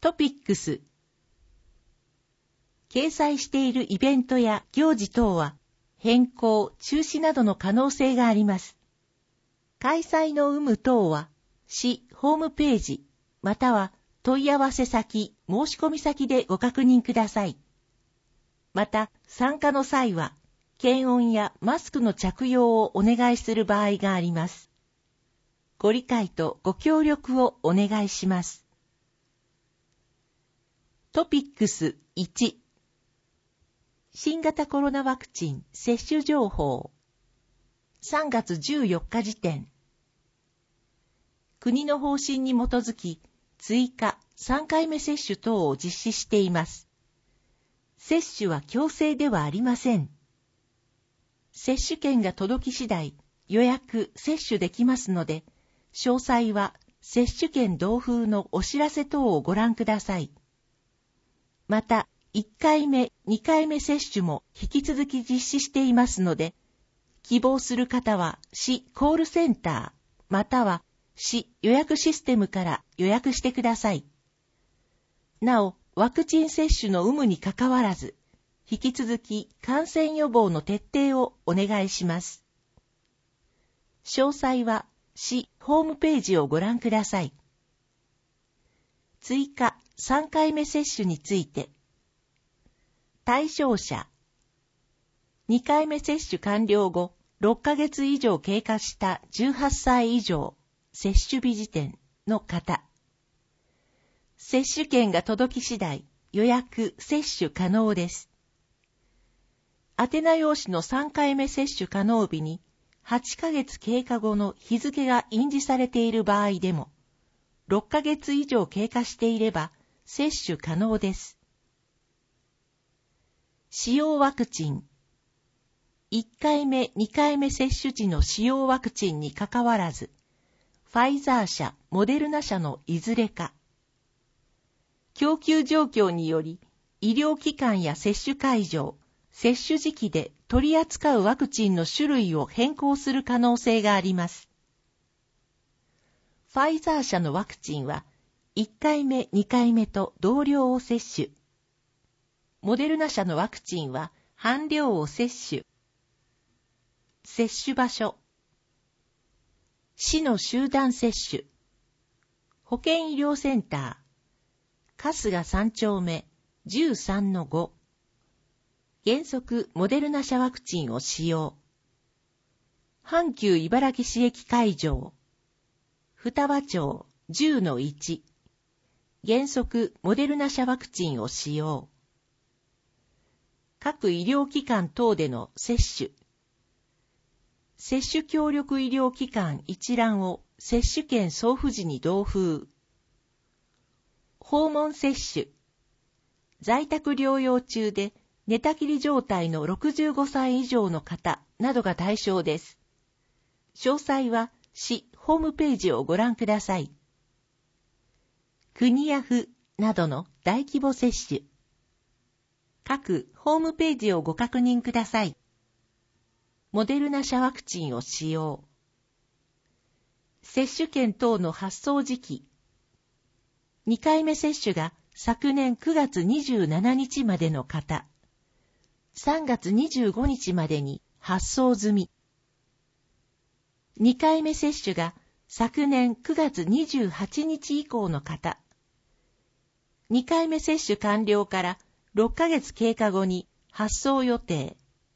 トピックス。掲載しているイベントや行事等は変更、中止などの可能性があります。開催の有無等は市ホームページまたは問い合わせ先、申し込み先でご確認ください。また参加の際は検温やマスクの着用をお願いする場合があります。ご理解とご協力をお願いします。トピックス1、新型コロナワクチン接種情報。3月14日時点。国の方針に基づき、追加3回目接種等を実施しています。接種は強制ではありません。接種券が届き次第、予約・接種できますので、詳細は接種券同封のお知らせ等をご覧ください。また、1回目、2回目接種も引き続き実施していますので、希望する方は市コールセンター、または市予約システムから予約してください。なお、ワクチン接種の有無にかかわらず、引き続き感染予防の徹底をお願いします。詳細は市ホームページをご覧ください。追加3回目接種について、対象者、2回目接種完了後6ヶ月以上経過した18歳以上、接種日時点の方、接種券が届き次第、予約・接種可能です。宛名用紙の3回目接種可能日に8ヶ月経過後の日付が印字されている場合でも、6ヶ月以上経過していれば接種可能です。使用ワクチン。1回目、2回目接種時の使用ワクチンにかかわらず、ファイザー社、モデルナ社のいずれか。供給状況により、医療機関や接種会場、接種時期で取り扱うワクチンの種類を変更する可能性があります。ファイザー社のワクチンは、1回目、2回目と同量を接種。モデルナ社のワクチンは半量を接種。接種場所。市の集団接種。保健医療センター。春日3丁目 13-5。原則モデルナ社ワクチンを使用。阪急茨城市駅会場。双葉町 10-1。原則モデルナ社ワクチンを使用。各医療機関等での接種。接種協力医療機関一覧を接種券送付時に同封。訪問接種。在宅療養中で寝たきり状態の65歳以上の方などが対象です。詳細は市ホームページをご覧ください。国や府などの大規模接種。各ホームページをご確認ください。モデルナ社ワクチンを使用。接種券等の発送時期。2回目接種が昨年9月27日までの方。3月25日までに発送済み。2回目接種が昨年9月28日以降の方。2回目接種完了から6ヶ月経過後に発送予定。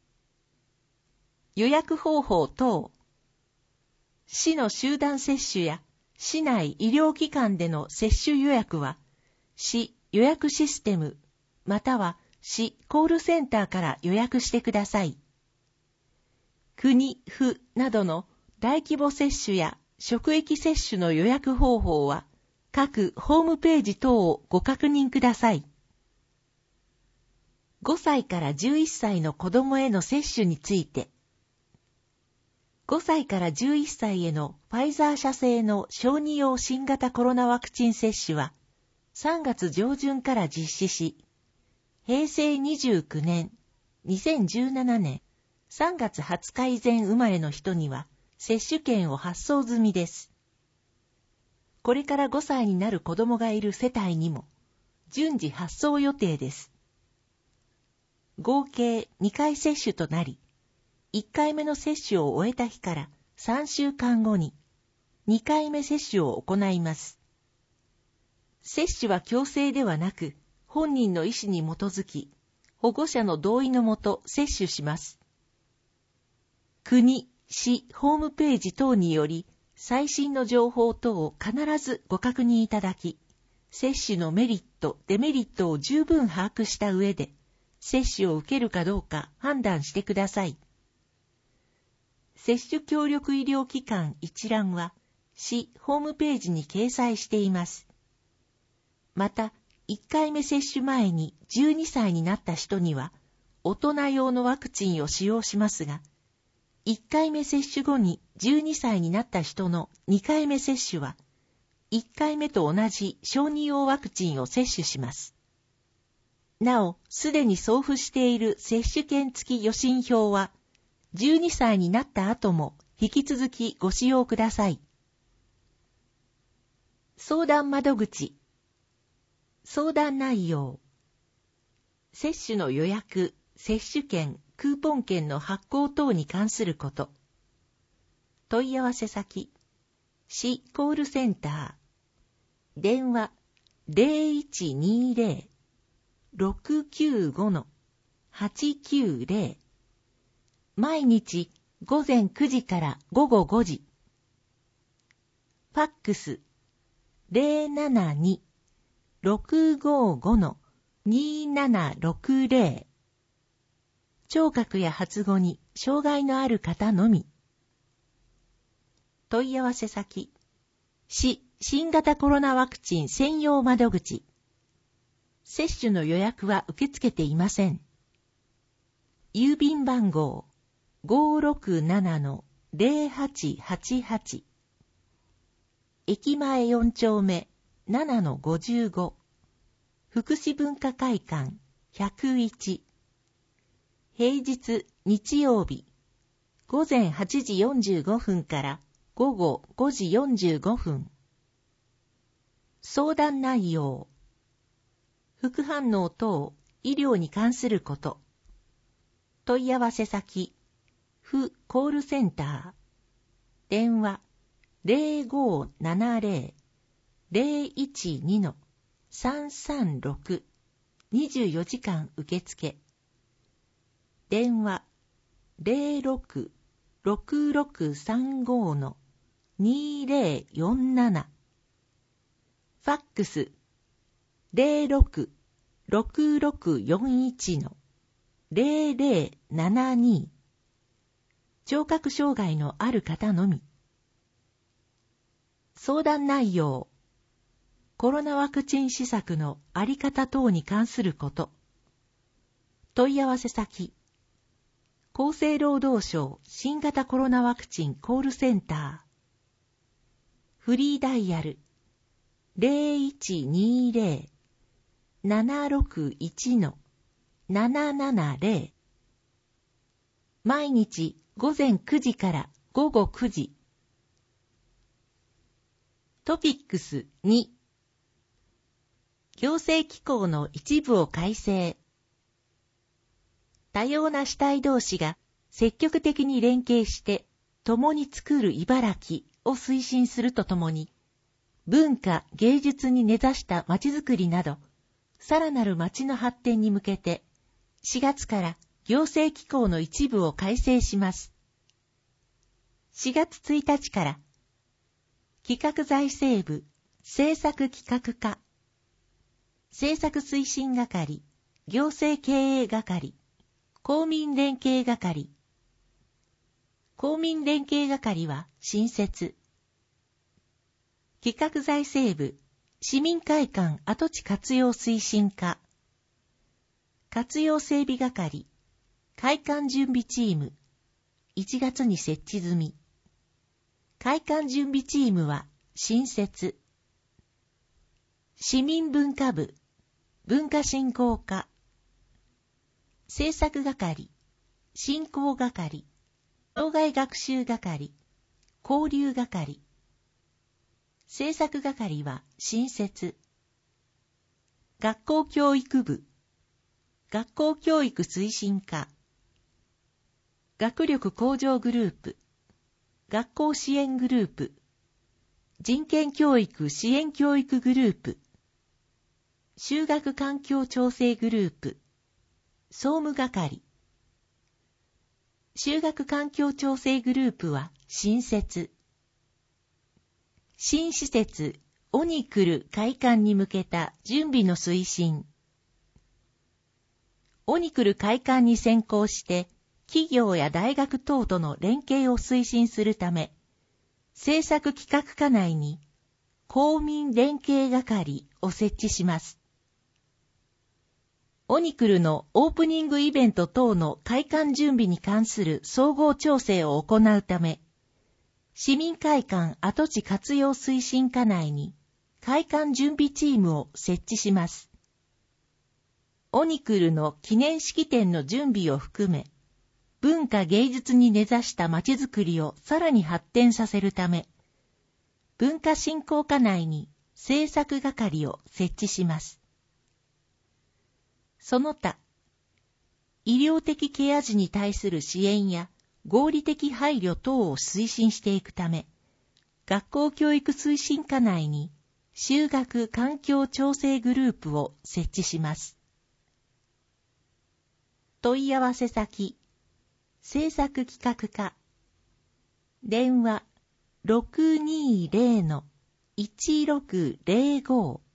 予約方法等。市の集団接種や市内医療機関での接種予約は、市予約システム、または市コールセンターから予約してください。国、府などの大規模接種や職域接種の予約方法は、各ホームページ等をご確認ください。5歳から11歳の子供への接種について、5歳から11歳へのファイザー社製の小児用新型コロナワクチン接種は3月上旬から実施し、平成29年、2017年3月20日以前生まれの人には接種券を発送済みです。これから5歳になる子供がいる世帯にも、 順次発送予定です。合計2回接種となり、1回目の接種を終えた日から3週間後に2回目接種を行います。接種は強制ではなく、本人の意思に基づき、保護者の同意のもと接種します。国、市、ホームページ等により、最新の情報等を必ずご確認いただき、接種のメリット、デメリットを十分把握した上で、接種を受けるかどうか判断してください。接種協力医療機関一覧は、市ホームページに掲載しています。また、1回目接種前に12歳になった人には、大人用のワクチンを使用しますが、1回目接種後に12歳になった人の2回目接種は、1回目と同じ小児用ワクチンを接種します。なお、すでに送付している接種券付き予診票は、12歳になった後も引き続きご使用ください。相談窓口。相談内容。接種の予約、接種券、クーポン券の発行等に関すること。問い合わせ先。市コールセンター。電話 0120-695-890。毎日午前9時から午後5時。ファックス 072-655-2760。聴覚や発語に障害のある方のみ。問い合わせ先。市新型コロナワクチン専用窓口。接種の予約は受け付けていません。郵便番号 567-0888。駅前4丁目 7-55。福祉文化会館101。平日日曜日午前8時45分から午後5時45分。相談内容。副反応等医療に関すること。問い合わせ先。府コールセンター。電話 0570-012-336。24時間受付。電話 06-6635-2047。ファックス 06-6641-0072。聴覚障害のある方のみ。相談内容。コロナワクチン施策のあり方等に関すること。問い合わせ先。厚生労働省新型コロナワクチンコールセンター。フリーダイヤル 0120-761-770。毎日午前9時から午後9時。トピックス2。行政機構の一部を改正。多様な主体同士が積極的に連携して共に作る茨城を推進するとともに、文化・芸術に根ざしたまちづくりなど、さらなるまちの発展に向けて、4月から行政機構の一部を改正します。4月1日から、企画財政部、政策企画課、政策推進係、行政経営係、公民連携係。公民連携係は新設。企画財政部、市民会館跡地活用推進課。活用整備係、会館準備チーム、1月に設置済み。会館準備チームは新設。市民文化部、文化振興課。政策係、振興係、障害学習係、交流係。政策係は新設。 学校教育部、学校教育推進課、学力向上グループ、学校支援グループ、人権教育支援教育グループ、就学環境調整グループ、総務係。就学環境調整グループは新設。新施設、オニクル開館に向けた準備の推進。オニクル開館に先行して、企業や大学等との連携を推進するため、政策企画課内に公民連携係を設置します。オニクルのオープニングイベント等の開館準備に関する総合調整を行うため、市民会館跡地活用推進課内に開館準備チームを設置します。オニクルの記念式典の準備を含め、文化芸術に根ざしたまちづくりをさらに発展させるため、文化振興課内に政策係を設置します。その他、医療的ケア児に対する支援や合理的配慮等を推進していくため、学校教育推進課内に就学環境調整グループを設置します。問い合わせ先、政策企画課、電話 620-1605